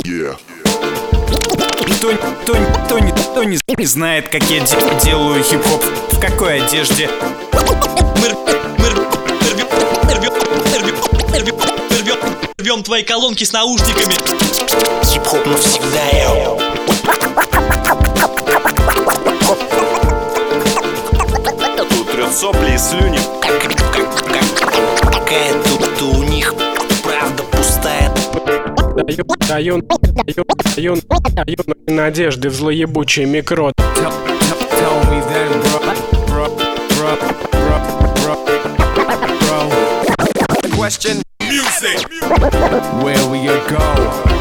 Кто не знает, как я делаю хип-хоп, в какой одежде. Мы рвем твои колонки с наушниками. Хип-хоп навсегда. Тут трет сопли и слюни. Какая тут у них правда пустая. Даю надежды в злоебучий микрот. Question Music. Where we go?